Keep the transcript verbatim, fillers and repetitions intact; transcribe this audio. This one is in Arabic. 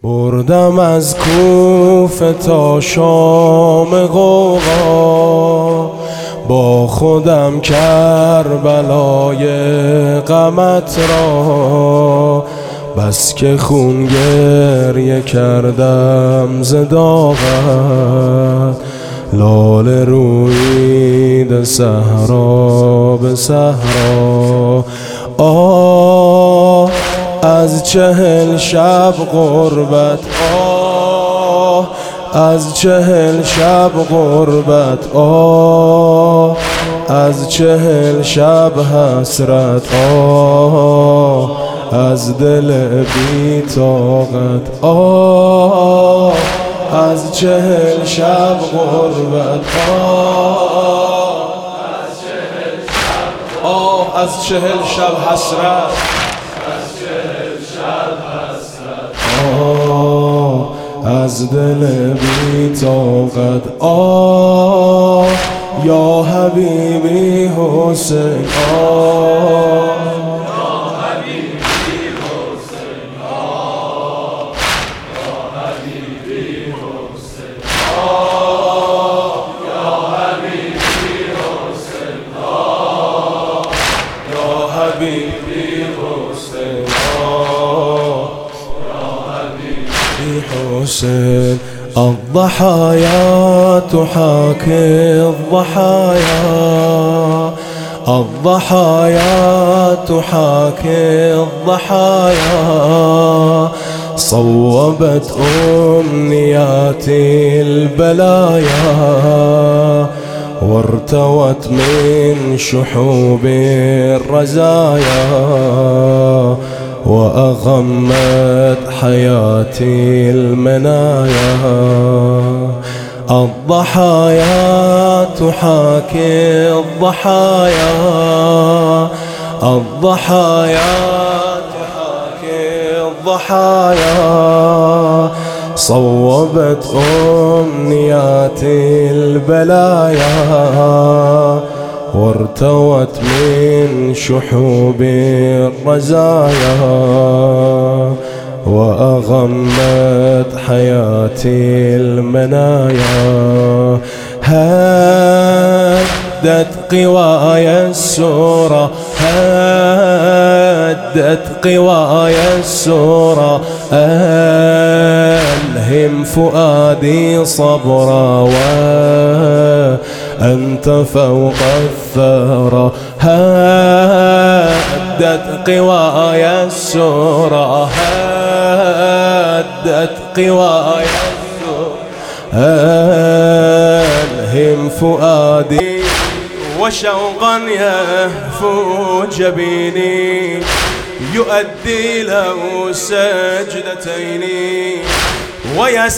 بردم از کوفه تا شام غوغا، با خودم کربلای غمت را، بس که خون گریه کردم ز داغت. لاله رویید صحرا به صحرا، آه از چهل شب غربت، آه از چهل شب غربت، آه از چهل شب حسرت، آه از دل بی طاقت، آه از چهل شب غربت، آه از چهل شب، آه از چهل شب حسرت، آه از دل بی طاقت. آه یا حبیبی حسین، آه یا حبیبی حسین، آه یا حبیبی حسین، آه یا حبیبی حسین، آه یا حبیبی حسین، آه حسين. الضحايا تحاكي الضحايا، الضحايا تحاكي الضحايا، صوبت أمنياتي البلايا، وارتوت من شحوب الرزايا، وأغمت حياتي المنايا. الضحايا تحاكي الضحايا، الضحايا تحاكي الضحايا، صوبت أمنياتي البلايا، وارتوت من شحوب الرزايا، وأغمت حياتي المنايا. هدت قواي السورة، هدت قواي السورة، ألهم فؤادي صبرا، وأنت فوق الثرى. هدت قواي السورة، هدت قواي السورة، ألهم فؤادي، وشوقا يهفو جبيني، يؤدي له سجدتين ويس